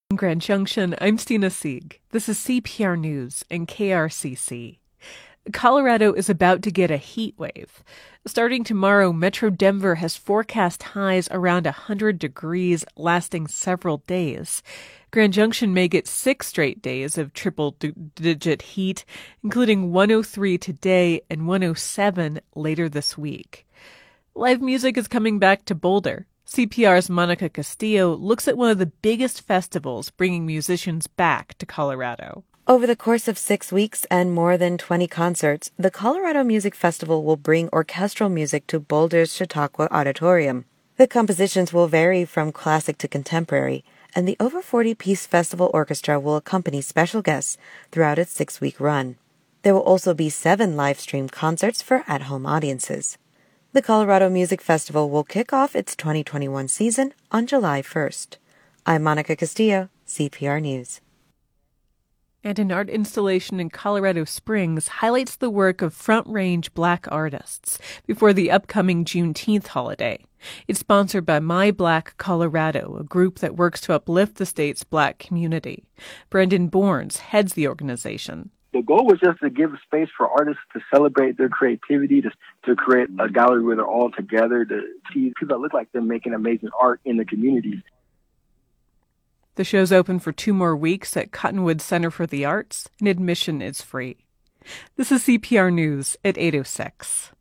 In Grand Junction, I'm Stina Sieg. This is CPR News and KRCC. Colorado is about to get a heat wave. Starting tomorrow, Metro Denver has forecast highs around 100 degrees lasting several days. Grand Junction may get 6 straight days of triple-digit heat, including 103 today and 107 later this week. Live music is coming back to Boulder. CPR's Monica Castillo looks at one of the biggest festivals bringing musicians back to Colorado. Over the course of 6 weeks and more than 20 concerts, the Colorado Music Festival will bring orchestral music to Boulder's Chautauqua Auditorium. The compositions will vary from classic to contemporary, and the over 40-piece festival orchestra will accompany special guests throughout its 6-week run. There will also be 7 live-streamed concerts for at-home audiences. The Colorado Music Festival will kick off its 2021 season on July 1st. I'm Monica Castillo, CPR News. And an art installation in Colorado Springs highlights the work of Front Range Black artists before the upcoming Juneteenth holiday. It's sponsored by My Black Colorado, a group that works to uplift the state's Black community. Brendan Bournes heads the organization. The goal was just to give space for artists to celebrate their creativity, to create a gallery where they're all together, to see people that look like them making amazing art in the communities. The show's open for 2 more weeks at Cottonwood Center for the Arts, and admission is free. This is CPR News at 8:06.